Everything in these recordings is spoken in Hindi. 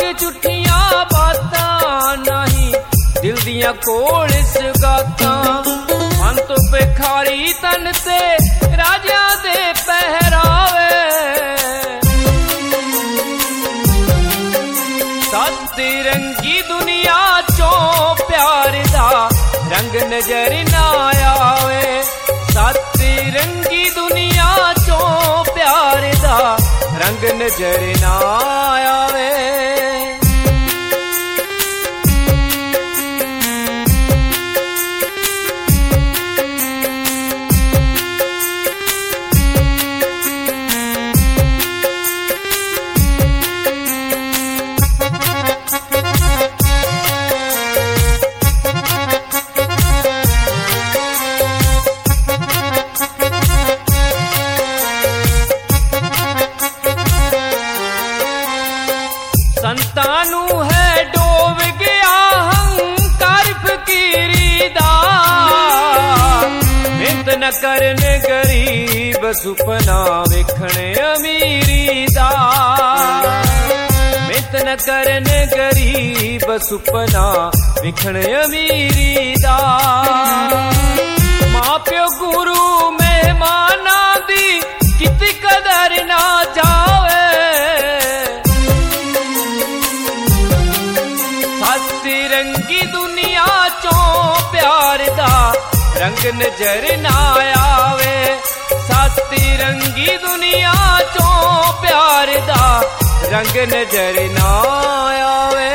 झूठियां बातां नहीं दिल दियां कोल सगातां मन तो भिखारी तन ते राजा दे पहरावे सत्ती रंगी दुनिया चो प्यार दा रंग नजर ना आवे सत्ती रंगी दुनिया चो प्यार दा रंग नजर ना आवे संतानू है डोब गया हंकार फकीरी दा मिंत न करन गरीब सुपना वेखण अमीरी दा मिंत न करन गरीब सुपना वेखण अमीरी दा मां प्यो गुरु मेहमाना दी किती कदर ना जावे रंगी दुनिया चो प्यार दा रंग नजर ना आवे सत्ती रंगी दुनिया चो प्यार दा रंग नजर ना आवे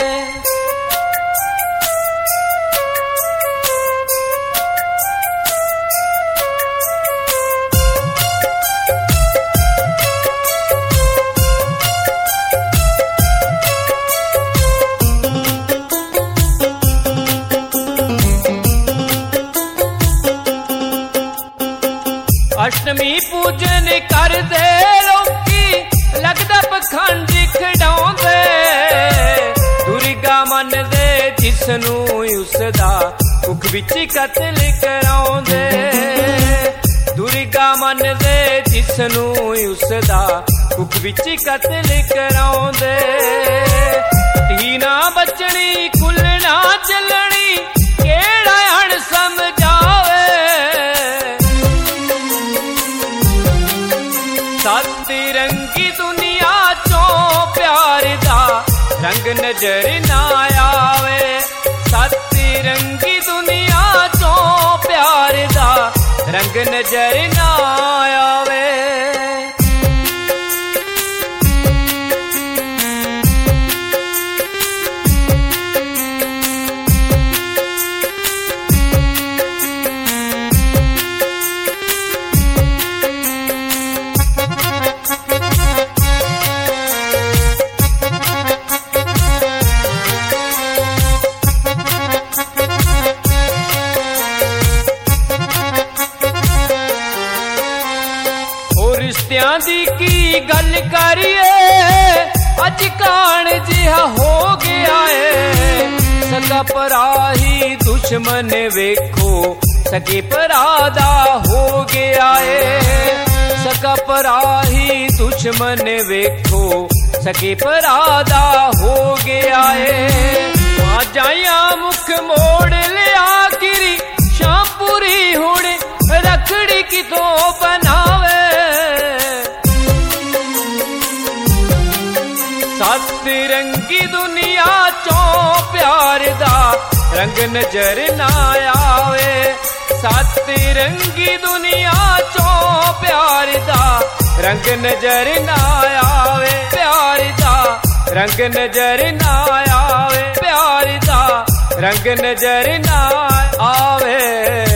अष्टमी पूजन कर दे लोकी लगदा पखंड खड़ाउंदे दुर्गा मन दे जिसनू उसदा कुख विच कतल कराउंदे दुर्गा मन दे जिसनू उसदा कुख विच कतल कराउंदे धीना बचनी खुलना चलनी केड़ा अण समझावे सत्ती रंगी दुनिया चो प्यार दा रंग नजर ना आवे सत्ती रंगी दुनिया चो प्यार दा रंग नजर ना आवे रिश्तियां दी की गल करिए अज कान जिहा हो गया है सगा भरा ही दुश्मन वेखो सगे भरा दा हो गया है सगा भरा ही दुश्मन वेखो सगे भरा दा हो गया है मां जाया मुख मोड़ लिया गिरी शामपुरी हुण रखड़ी कितों बनावे सत्ती रंगी दुनिया चो प्यार दा रंग नजर ना आवे सत्ती रंगी दुनिया चो प्यार दा रंग नजर ना आवे प्यार दा रंग नजर ना आवे प्यार दा रंग नजर ना आवे।